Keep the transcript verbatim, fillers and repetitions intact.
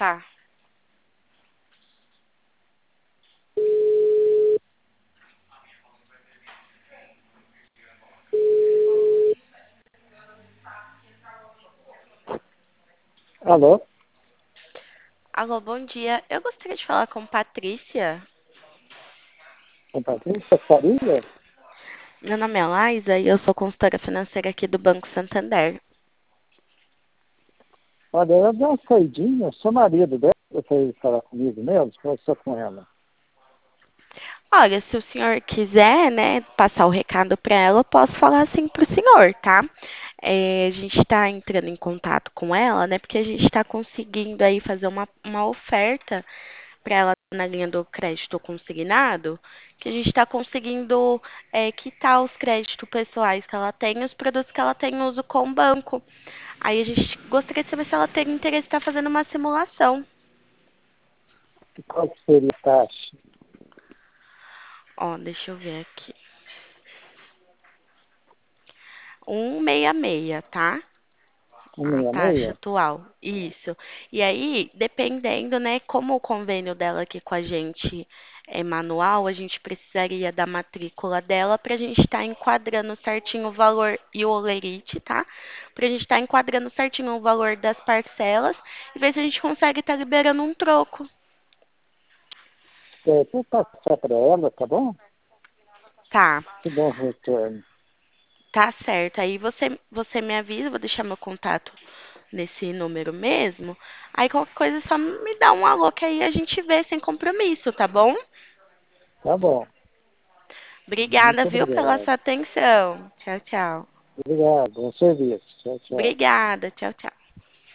Tá. Alô? Alô, bom dia. Eu gostaria de falar com Patrícia. Com Patrícia Faria? Meu nome é Laisa e eu sou consultora financeira aqui do Banco Santander. Olha, ela deu uma saidinha, sou marido dela, você falar comigo mesmo, conversou com ela. Olha, se o senhor quiser, né, passar o recado para ela, eu posso falar assim para o senhor, tá? É, a gente está entrando em contato com ela, né, porque a gente está conseguindo aí fazer uma, uma oferta para ela na linha do crédito consignado, que a gente está conseguindo é, quitar os créditos pessoais que ela tem e os produtos que ela tem em uso com o banco. Aí a gente gostaria de saber se ela tem interesse em estar fazendo uma simulação. E qual que seria a taxa? Ó, deixa eu ver aqui. cento e sessenta e seis, tá? A taxa um vírgula atual. Isso. E aí, dependendo, né, como o convênio dela aqui com a gente é manual, a gente precisaria da matrícula dela para a gente estar enquadrando certinho o valor e o olerite, tá? Para a gente estar enquadrando certinho o valor das parcelas e ver se a gente consegue estar liberando um troco. sessenta? É, vou passar para ela, tá bom? Tá, Que bom retorno. tá certo. Aí você, você me avisa, vou deixar meu contato nesse número mesmo. Aí qualquer coisa é só me dá um alô que aí a gente vê sem compromisso, tá bom? Tá bom. Obrigada, Muito viu, pela obrigado. sua atenção. Tchau, tchau. Obrigado. Bom serviço. Tchau, tchau. Obrigada. Tchau, tchau.